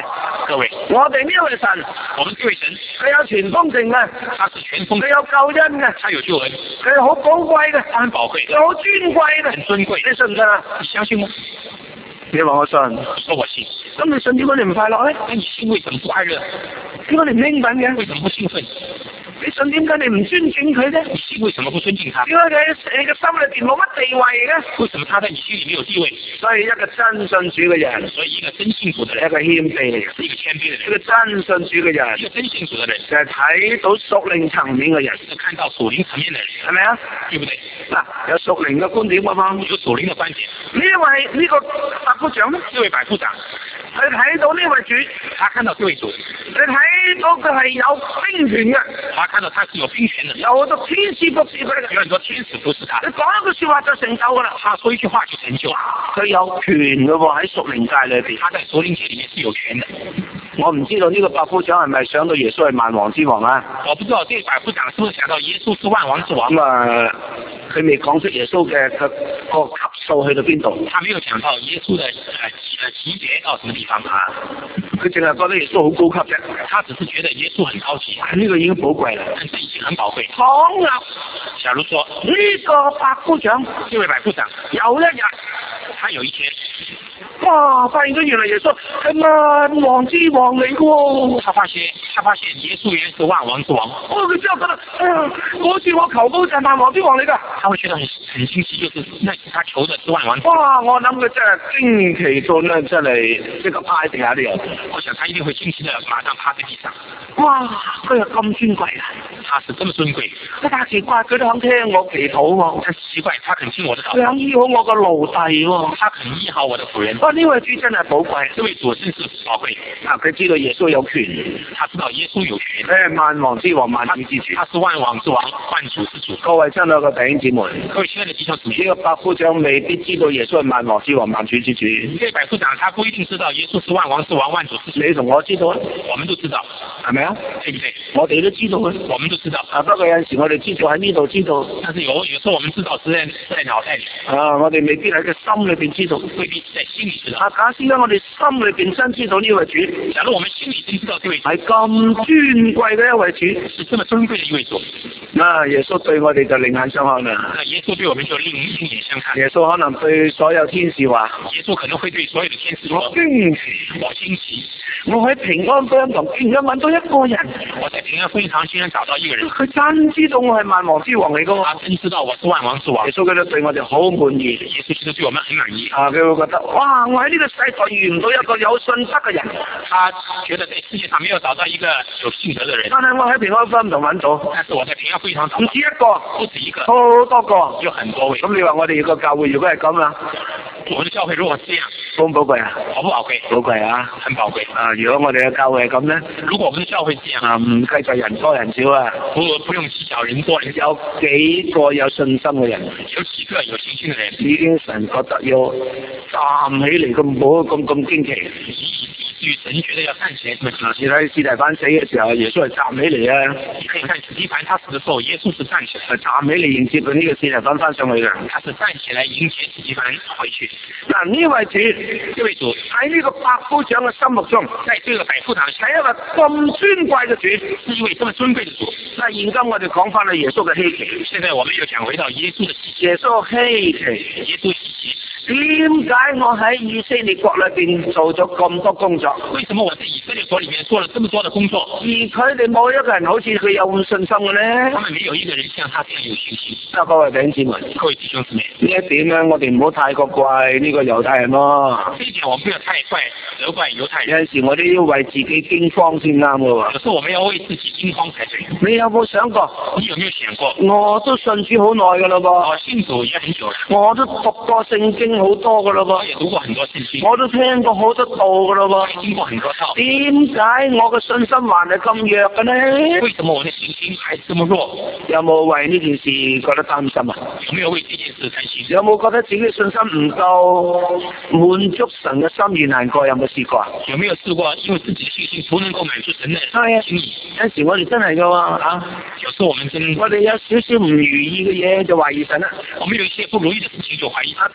各位， 我哋呢一位神， 我們這位神， 佢有全豐盛嘅， 他是全豐盛， 佢有救恩嘅， 他有救恩， 佢好寶貴嘅， 他很寶貴， 佢好尊貴嘅， 很尊貴。 你信唔信啊？ 你相信嗎？ 你話我信， 你說我信。 咁你信點解你唔快樂咧？ 那你信為什麼不快樂？ 點解你唔興奮嘅？ 為什麼不興奮？ 你信點解你唔尊敬佢啫？ 你信為什麼不尊敬他？ 點解佢你嘅心裏邊冇乜地位嘅？ 為什麼他在你心裏沒有地位？ 所以一個真信主嘅人， 所以一個真信主的人， 一個謙卑嘅人， 是一個謙卑的人， 一個真信主嘅人， 一個真信主的人， 就係睇到屬靈層面嘅人， 是看到屬靈層面的人， 係咪啊？ 對不對？ 嗱，有屬靈嘅觀點啊嘛， 有屬靈的觀點。 呢位呢個百夫長咧， 這位百夫長， 佢睇到呢位主， 他看到這位主， 你睇到佢係有兵權嘅， 他看到他是有兵權的， 有好多天使服侍佢嘅， 有很多天使服侍他。 你講一句說話就成就噶啦， 他說一句話就成就， 佢有權嘅喎喺屬靈界裏邊， 他在屬靈界裏面是有權的。 我唔知道呢個百夫長係咪想到耶穌係萬王之王啊？ 我不知道這個百夫長是不是想到耶穌是萬王之王？ 咁啊，佢未講出耶穌嘅嘅個級數去到邊度？ 他沒有講到耶穌的誒誒級別到什麼地方啊？ 佢淨係覺得耶穌好高級啫， 他只是覺得耶穌很高級， 呢個已經寶貴啦。 但這已經很寶貴。 倘若假如說呢個百夫長， 這位百夫長有一日， 他有一天， 哇！發現咗原來耶穌係萬王之王嚟嘅喎。 他發現他發現耶穌原來是萬王之王。 哦，佢之後覺得，哎呀，嗰次我求告就係萬王之王嚟㗎。 他會覺得很很驚奇，就是那次他求的是萬王之王。 哇！我諗佢真係驚奇到咧，真係即刻趴喺地下度。 我想他一定會驚奇的馬上趴在地上。 哇！佢係咁尊貴啊！ 他是這麼尊貴。 但係奇怪，佢都肯聽我祈禱喎。 但奇怪，他肯聽我的禱。 佢肯醫好我個奴隸喎。 他肯醫好我的僕人。 哇！呢位主真係寶貴， 這位主真是寶貴。 啊，佢知道耶穌有權， 他知道耶穌有權。 誒，萬王之王，萬主之主。 他是萬王之王，萬主之主。 各位親愛嘅弟兄姊妹， 各位親愛的弟兄姊妹， 呢個百夫長未必知道耶穌係萬王之王、萬主之主。 這百夫長他不一定知道耶穌是萬王之王、萬主之主。 你同我知道啊？ 我們都知道， 係咪啊？ 對不對？ 我哋都知道啊。 我們都知道。 啊，不過有陣時我哋知道喺呢度知道， 但是有有時候我們知道是在在腦袋裏。 啊，我哋未必喺個心裏邊知道， 未必在心裏知道。 啊，假使咧我哋心裏邊真知道呢位主， 假如我們心裏真知道這位主係咁尊貴嘅一位主， 是這麼尊貴的一位主， 啊，耶穌對我哋就另眼相看啦。 那耶穌對我們就另另眼相看。 耶穌可能對所有天使話： 耶穌可能會對所有的天使說： 我驚奇， 我驚奇， 我喺平安福音堂竟然揾到一個人， 我在平安福音堂竟然找到一個人， 佢真知道我係萬王之王嚟噶， 他真知道我是萬王之王。 耶穌佢都對我哋好滿意， 耶穌其實對我們很滿意。 啊，佢會覺得哇，我喺呢個世代遇唔到一個有信德嘅人， 他覺得在世界上沒有找到一個有信德的人， 但係我喺平安福音堂揾到， 但是我在平安福音堂找唔到止一個， 不止一個， 好多個， 有很多位。 咁你話我哋個教會如果係咁啊， 我們的教會如果是這樣， 寶唔寶貴啊？ 寶不寶貴？ 寶貴啊， 很寶貴。 啊，如果我哋嘅教會係咁咧， 如果我們的教會是這樣， 啊，唔計在人多人少啊， 不不用計較人多人少， 有幾個有信心嘅人， 有幾個有信心的人， 已經神覺得要站起嚟咁好咁咁驚奇。 以至於神覺得要站起來這麼驚奇。 你睇司提反死嘅時候，耶穌係站起嚟啊！ 你可以看司提反他死的時候，耶穌是站起來， 係站起嚟迎接佢呢個司提反翻上去嘅。 他是站起來迎接司提反回去。 嗱，呢位主， 這位主喺呢個百夫長嘅心目中， 在這個百夫長係一個咁尊貴嘅主， 是一位這麼尊貴的主。 嗱，現今我哋講翻去耶穌嘅稀奇。 現在我們又講回到耶穌的稀奇。 耶穌稀奇， 耶穌稀奇。 點解我喺以色列國裏邊做咗咁多工作？ 為什麼我在以色列國裏面做了這麼多的工作， 而佢哋冇一個人好似佢有咁信心嘅咧？ 他們沒有一個人像他這樣有信心。 啊，各位弟兄姊妹， 各位弟兄姊妹， 呢一點咧，我哋唔好太過怪呢個猶太人咯。 這一點我們不要太怪責怪猶太人。 有陣時我哋要為自己驚慌先啱嘅喎。 有時候我們要為自己驚慌才對。 你有冇想過？ 你有沒有想過？ 我都信主好耐噶啦噃。 我信主也很久了。 我都讀過聖經好多噶啦噃。 我也讀過很多聖經。 我都聽過好多道噶啦噃。 聽過很多道。 點解我嘅信心還係咁弱嘅呢？ 為什麼我的信心還這麼弱？ 有冇為呢件事覺得擔心啊？ 有沒有為這件事擔心？ 有冇覺得自己嘅信心唔夠滿足神嘅心意難過？有冇試過啊？ 有沒有試過因為自己的信心不能夠滿足神的心意？ 有時我哋真係噶喎啊！ 有時候我們真， 我哋有少少唔如意嘅嘢就懷疑神啦。 我們有一些不如意的事情就懷疑。 啊！突然間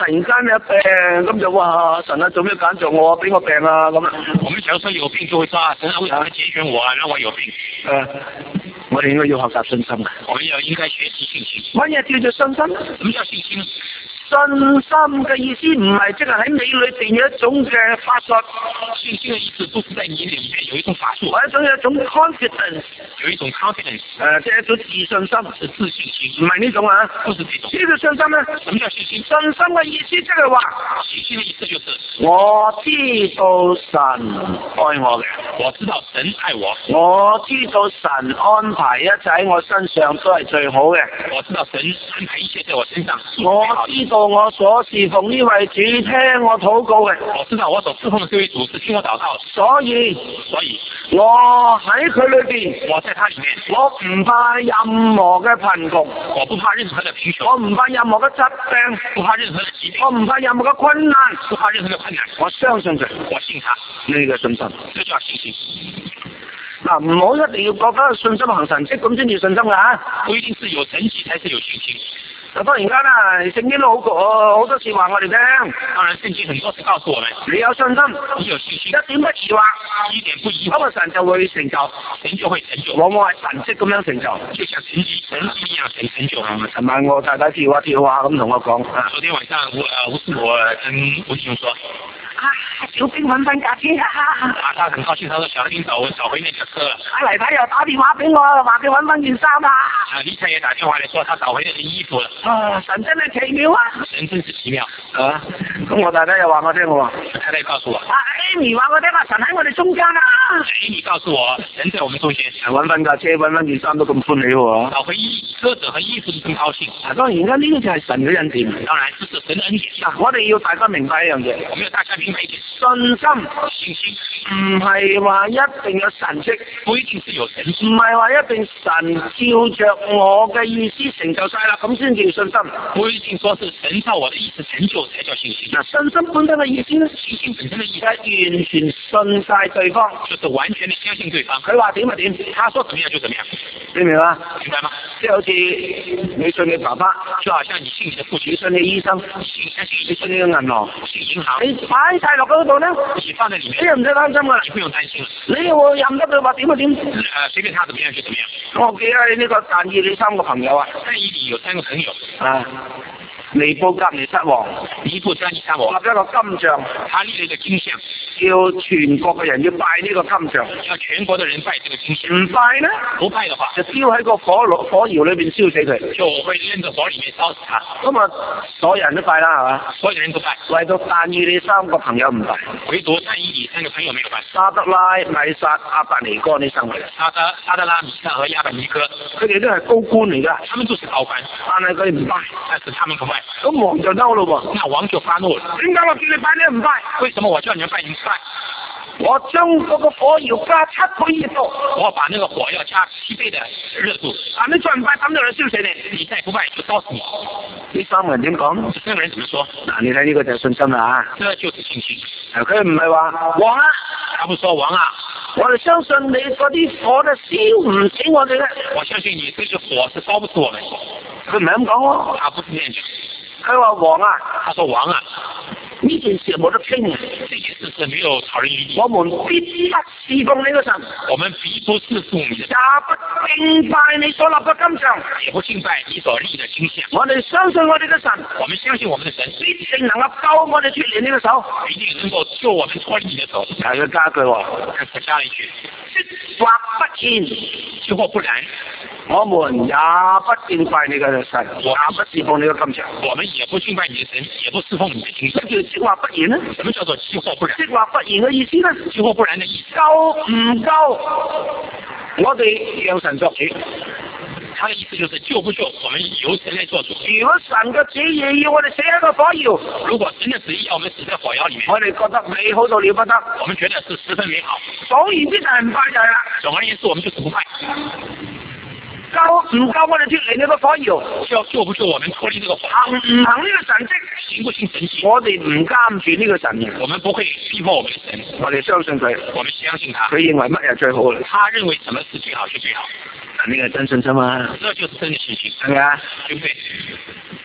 你有病，咁就哇神啊，做咩揀着我，俾我病啊咁啊！ 我們假如說有病，就會說啊，神啊，為什麼揀選我啊，讓我有病？ 誒、呃，我哋應該要學習信心嘅。 我們要應該學習信心。 乜嘢叫做信心？ 什麼叫信心？ 信心嘅意思唔係即係喺你裏邊有一種嘅法術。 信心嘅意思不是在你裏面有一種法術， 或者有一種 confidence， 有一種 confidence， 誒，即係一種自信心， 是自信心， 唔係呢種啊， 不是這種。 呢個信心咧， 什麼叫信心？ 信心嘅意思即係話， 信心嘅意思就是我知道神愛我嘅， 我知道神愛我， 我知道神安排一切喺我身上都係最好嘅， 我知道神安排一切在我身上， 我知道我所侍奉呢位主聽我禱告嘅， 我知道我所侍奉嘅這位主是聽我禱告， 所以所以我喺佢裏邊， 我在他裏面， 我唔怕任何嘅貧窮， 我不怕任何嘅貧窮， 我唔怕任何嘅疾病， 不怕任何嘅疾病， 我唔怕任何嘅困難， 不怕任何嘅困難， 我相信佢， 我信他， 呢個信心， 這叫信心。 嗱，唔好一定要覺得信心行神蹟咁先至信心㗎嚇， 不一定是有神蹟才是有信心。 嗱，當然間啦，聖經都好好多次話我哋聽。 當然，聖經很多次告訴我們， 你有信心， 你有信心， 一點不疑惑， 一點不疑惑， 咁啊神就會成就， 神就會成就， 往往係神蹟咁樣成就， 就像神蹟神蹟一樣成成就。 尋晚我太太跳下跳下咁同我講， 昨天晚上吳呃吳師傅跟吳兄說。 啊！小兵揾翻架車啊！ 啊！他很高興，他說小兵找找回那個車。 阿黎太又打電話俾我，話佢揾翻件衫啊！ 啊！黎太也打電話嚟說，他找回那件衣服了。 啊！神真係奇妙啊！ 神真是奇妙啊！咁我太太又話我聽，我話太太告訴我， 啊 Amy 話我聽話神喺我哋中間啊 Amy 告訴我，神在我們中間。 揾翻架車，揾翻件衫都咁歡喜喎！ 找回衣車子和衣服都咁高興。 啊！當然而家呢個就係神嘅恩典。 當然，這是神嘅恩典。 嗱，我哋要大家明白一樣嘢， 我們要大家明白一點， 信心信心唔係話一定有神蹟， 不一定是有神蹟， 唔係話一定神照着我嘅意思成就晒啦，咁先叫信心。 不一定說是神照我的意思成就才叫信心。 嗱，信心本身嘅意思咧， 信心本身嘅意思係完全信晒對方， 就是完全的相信對方。 佢話點就點， 他說怎麼樣就怎麼樣， 你明嘛？ 明白嗎？ 即係好似你信你爸爸， 就好像你信你的父親， 你信你醫生， 你信相信你信你嘅銀行， 信銀行， 你擺晒落嗰度咧， 你放在裏面， 你又唔使擔心噶， 你不用擔心了。 你又會任得佢話點就點。 誒，隨便他怎麼樣就怎麼樣。 我記得你呢個但以理三個朋友啊， 但以理有三個朋友啊，尼布甲尼撒王， 尼布甲尼撒王立一個金像， 他立了一個金像， 叫全國嘅人要拜呢個金像， 要全國嘅人拜這個金像。 唔拜呢？ 不拜的話， 就燒喺個火爐火窯裏邊燒死佢， 就會扔到火裏面燒死他。 咁啊，所有人都拜啦，係嘛？ 所有人都拜， 唯獨但以理三個朋友唔拜， 唯獨但以理三個朋友沒有拜。 沙德拉、米撒、亞伯尼哥呢三個人， 沙德、沙德拉、米撒和亞伯尼哥， 佢哋都係高官嚟噶， 他們都是高官， 但係佢哋唔拜， 但是他們不拜。 咁王就嬲咯喎， 那王就發怒了， 點解我叫你拜你唔拜？ 為什麼我叫你們拜你們不拜？ 我將嗰個火窯加七倍熱度， 我把那個火要加七倍的熱度。 啊！你再唔拜，抌咗嚟燒死你！ 你再不拜就燒死你。 呢三個人點講？ 這三個人怎麼說？ 嗱，你睇呢個就係信心啦嚇。 這就是信心。 佢唔係話王啊， 他不說王啊， 我哋相信你嗰啲火咧燒唔死我哋咧。 我相信你這個火是燒不死我們。 佢唔係咁講喎， 他不是這樣講。 佢話王啊， 他說王啊， 呢件事冇得傾嘅， 這件事是沒有討論餘地。 我們必不侍奉你個神， 我們必不侍奉你的神， 也不敬拜你所立嘅金像， 也不敬拜你所立的金像。 我哋相信我哋嘅神， 我們相信我們的神必定能夠救我哋脫離你嘅手， 一定能夠救我們脫離你的手。 係佢加句話， 他加了一句， 或不然， 即或不然， 我們也不敬拜你嘅神，也不侍奉你嘅金像。 我們也不敬拜你的神，也不侍奉你的金像。 乜叫即或不然呢？ 什麼叫做即或不然？ 即或不然嘅意思呢？ 即或不然的意思， 夠唔夠？我哋讓神作主。 他的意思就是救不救，我們由神來做主。 如果神嘅旨意要我哋死喺個火窯， 如果神的旨意要我們死在火窯裏面， 我哋覺得美好到了不得。 我們覺得是十分美好。 總而言之就係唔拜就係啦。 總而言之，我們就是不拜。 夠唔夠我哋脫離呢個火窯？ 救救不救我們脫離這個火行唔行呢個神蹟？ 行不行神蹟？ 我哋唔監住呢個神嘅， 我們不會逼迫我們的神， 我哋相信佢， 我們相信他。 佢認為乜嘢最好嘅？ 他認為什麼是最好就最好。 呢個真信心啊！ 這就是真的信心， 係咪啊？ 對不對？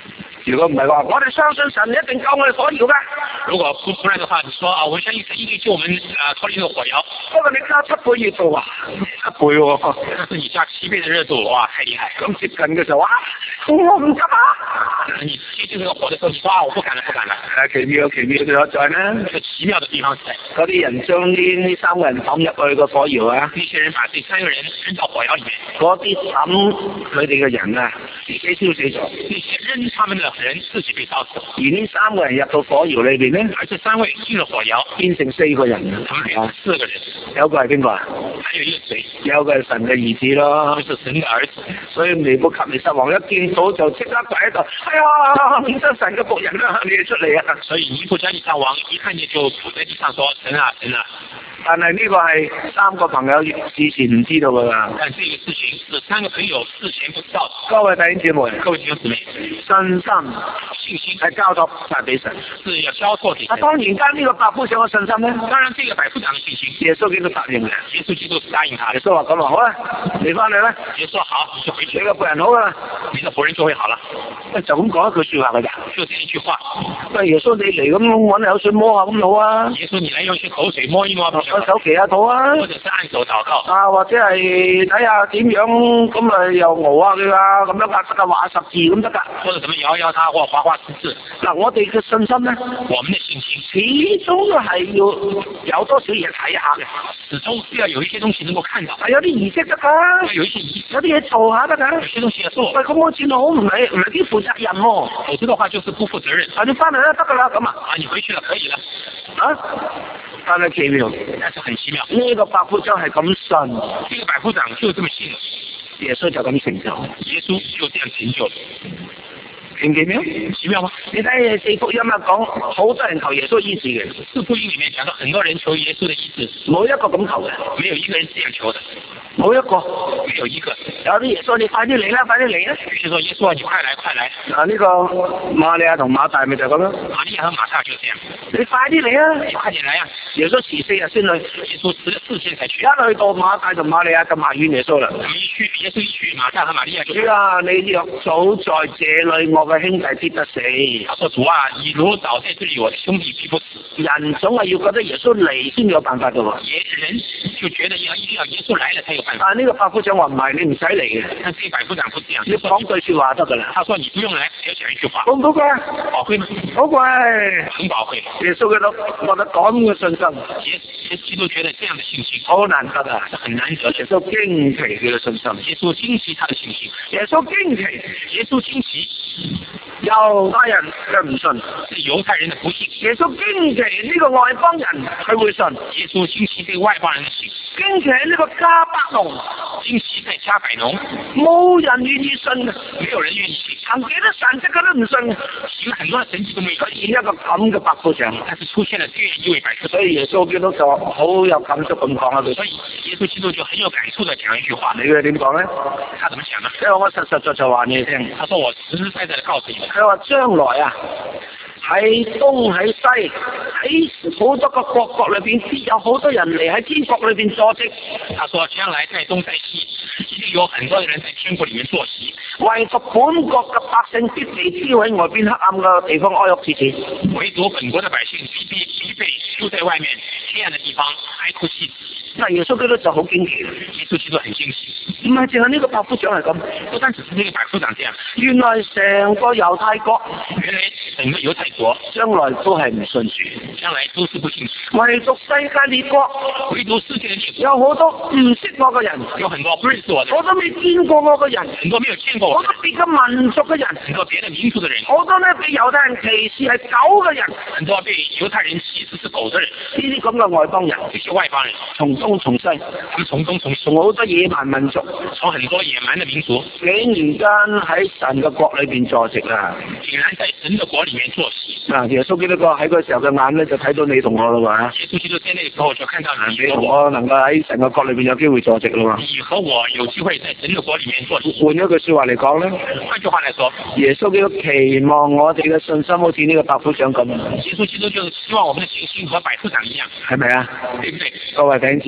如果唔係話，我哋相信神一定救我哋火窯㗎。 如果不不然的話，你說啊，我相信神一定救我們啊脫離那個火窯。 不過你加七倍熱度啊，七倍喎、哦。 但是你加七倍的熱度，哇，太厲害！ 咁接近嘅時候，哇，我唔急啊！ 你接近這個火的時候，你說啊，我不敢了，不敢了。 誒，奇妙奇妙就在呢， 這個奇妙的地方在嗰啲人將呢呢三個人抌入去個火窯啊， 那些人把這三個人扔到火窯裡面， 嗰啲抌佢哋嘅人啊，自己燒死咗。 那些扔他們的人自己被燒死。 而呢三個人入到火窯裏邊呢， 而這三位進了火窯， 變成四個人， 他們變成四個人。 有個係邊個啊？ 還有一個誰？ 有個係神嘅兒子咯， 就是神的兒子。 所以尼布甲尼撒王一見到就即刻跪喺度，哎呀，變咗神嘅僕人啦，你出嚟啊！ 所以尼布甲尼撒王一看見就伏在地上說：神啊，神啊！ 但係呢個係三個朋友事前唔知道噶啦。 但這個事情是三個朋友事前不知道。 各位弟兄姊妹， 各位弟兄姊妹， 信心信心係交託晒俾神， 是要交託給神。 啊，當然間呢個百夫長嘅信心咧， 當然這個百夫長嘅信心， 耶穌基督答應嘅。 耶穌基督是答應他。 耶穌話咁話好啦，你翻嚟啦。 耶穌說好，你就回去。 你個僕人好噶啦， 你個僕人就會好了。 就咁講一句說話噶咋？ 就這一句話。 喂，耶穌你嚟咁搵口水摸下咁好啊？ 耶穌你嚟用些口水摸一摸， 我手祈下禱啊， 或者是按手禱告。 啊，或者係睇下點樣咁啊，又熬下佢啊，咁樣啊，得啊，畫十字咁得噶。 或者怎麼搖搖他，或畫畫十字。 嗱，我哋嘅信心咧， 我們的信心始終都係要有多少嘢睇下嘅， 始終是要有一些東西能夠看到。 係有啲儀式得噶， 有一些儀式， 有啲嘢做下得噶， 有些東西要做。 喂，咁我知道我唔係唔係啲負責任喎， 否則的話就是不負責任。 啊，你翻嚟啦，得噶啦，咁啊， 啊，你回去了，可以了。 啊，但係奇妙， 但是很奇妙。 呢個百夫長係咁信， 這個百夫長就這麼信了， 耶穌就咁成就， 耶穌就這樣成就了。 奇唔奇妙？ 奇妙嗎？ 你睇四福音啊，講好多人求耶穌醫治嘅， 四福音裡面講到很多人求耶穌的醫治， 冇一個咁求嘅， 沒有一個人這樣求的， 冇一個， 沒有一個。 有啲耶穌你快啲嚟啦，快啲嚟啦！ 於是說耶穌啊，你快來快來。 啊，呢個瑪利亞同馬大咪就咁咯。 瑪利亞和馬大就這樣。 你快啲嚟啊！ 你快點來啊！ 耶穌遲四日先去， 耶穌遲四天才去。 一去到馬大同瑪利亞就埋怨耶穌啦。 他們一去，耶穌一去，馬大和瑪利亞就。 主啊，你若早在這裏，我嘅兄弟必得死。 他說：主啊，你如早在這裏，我的兄弟必不死。 人總係要覺得耶穌嚟先有辦法噶喎。 人就覺得要一定要耶穌來了才有辦法。 但係呢個百夫長話唔係，你唔使嚟嘅。 但這個百夫長不這樣， 你講句說話得噶啦。 他說你不用來，只要講一句話。 寶唔寶貴？ 寶貴嗎？ 寶貴， 很寶貴。 耶穌基督覺得咁嘅信心， 耶耶穌基督覺得這樣的信心好難得啊， 是很難得。 耶穌驚奇佢嘅信心， 耶穌驚奇他的信心， 耶穌驚奇， 耶穌驚奇。 猶太人嘅唔信， 是猶太人的不信。 耶穌驚奇呢個外邦人佢會信， 耶穌驚奇這個外邦人的信。 驚奇呢個加百農， 驚奇在加百農， 冇人願意信嘅， 沒有人願意信。 行幾多神跡佢都唔信， 行了很多神跡都沒有。 出現一個咁嘅百夫長， 但是出現了這樣一位百夫長， 所以耶穌基督就好有感觸咁講啊佢。 所以耶穌基督就很有感觸地講一句話。 你佢點講咧？ 他怎麼講呢？ 因為我實實在在話你聽。 他說我實實在在地告訴你們。 佢話將來啊，喺東喺西喺好多個國國裏邊，必有好多人嚟喺天國裏邊坐席。 他說將來在東在西，一定有很多人在天國裏面坐席。 唯獨本國嘅百姓必被丟喺外邊黑暗嘅地方哀哭切齒。 唯獨本國嘅百姓必被必被丟在外面黑暗嘅地方哀哭切齒。 嗱，耶穌基督就好驚奇， 耶穌基督很驚奇， 唔係淨係呢個百夫長係咁， 不單只是呢個百夫長這樣， 原來成個猶太國， 原來整個猶太國將來都係唔信主， 將來都是不信主。 唯獨世界列國， 唯獨世界的列國有好多唔識我嘅人， 有很多不認識我的人， 我都未見過我嘅人， 很多沒有見過我好多別嘅民族嘅人， 很多別的民族的人， 好多呢被猶太人歧視係狗嘅人， 很多被猶太人歧視是狗的人， 呢啲咁嘅外邦人， 這些外邦人從東從西， 他們從東從西， 從好多野蠻民族， 從很多野蠻的民族， 竟然間喺神嘅國裏邊坐席啦， 竟然在神的國裏面坐席。 嗱，耶穌基督個喺嗰時候嘅眼咧就睇到你同我啦嘛， 耶穌基督在那個時候就看到你你同我能夠喺神嘅國裏邊有機會坐席啦嘛。 你和我有機會在神的國裏面坐席。 換一句說話嚟講咧， 換句話來說， 耶穌基督期望我哋嘅信心好似呢個百夫長咁。 耶穌基督就是希望我們的信心和百夫長一樣， 係咪啊？ 對不對？ 各位弟兄姊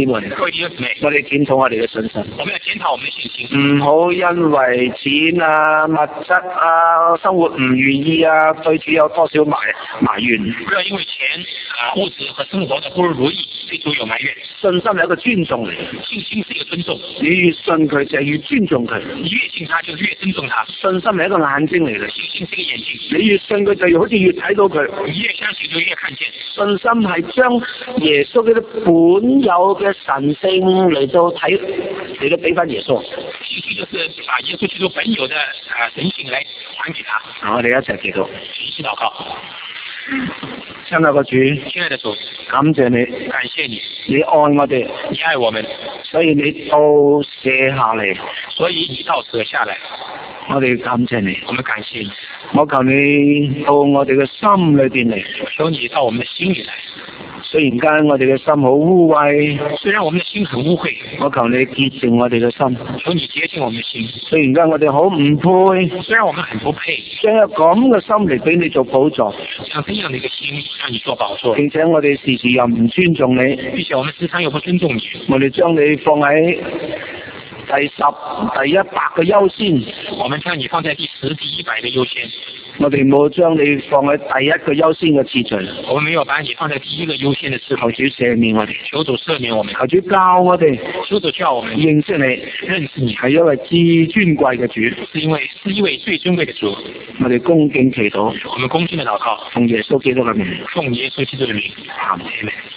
姊妹， 各位弟兄姊妹， 我哋檢討我哋嘅信心， 我們要檢討我們的信心， 唔好因為錢啊、物質啊、生活唔如意啊，對主有多少埋埋怨。 不要因為錢啊、物質和生活的不如如意，對主有埋怨。 信心係一個尊重嚟， 信心是一個尊重， 你越信佢就越尊重佢。 你越信他就越尊重他。 信心係一個眼睛嚟嘅， 信心是一個眼睛， 你越信佢就越好似越睇到佢。 你越相信就越看見。 信心係將耶穌嘅本有嘅神性嚟到睇，嚟到俾翻耶穌。 信心就是把耶穌基督本有的啊神性來還給他。 我哋一齊祈禱， 一起禱告。 親愛個主， 親愛的主， 感謝你， 感謝你， 你愛我哋， 你愛我們， 所以你到寫下嚟， 所以你到捨下來。 我哋感謝你， 我們感謝你。 我求你到我哋嘅心裏邊嚟， 求你到我們的心裏來。 雖然間我哋嘅心好污穢， 雖然我們的心很污穢， 我求你潔淨我哋嘅心。 求你潔淨我們的心。 雖然間我哋好唔配， 雖然我們很不配， 將一個咁嘅心嚟俾你做寶座， 像這樣的一個心讓你做寶座， 並且我哋時時又唔尊重你， 並且我們時常又不尊重你， 我哋將你放喺第十、第一百嘅優先， 我們將你放在第十、第一百的優先， 我哋冇將你放喺第一個優先嘅次序， 我們沒有把你放在第一個優先的次序。 求主赦免我哋， 求主赦免我們， 求主教我哋， 求主教我們認識你， 認識你， 係一位至尊貴嘅主， 是因為是一位最尊貴的主。 我哋恭敬祈禱， 我們恭敬的禱告， 奉耶穌基督嘅名， 奉耶穌基督的名， 阿們。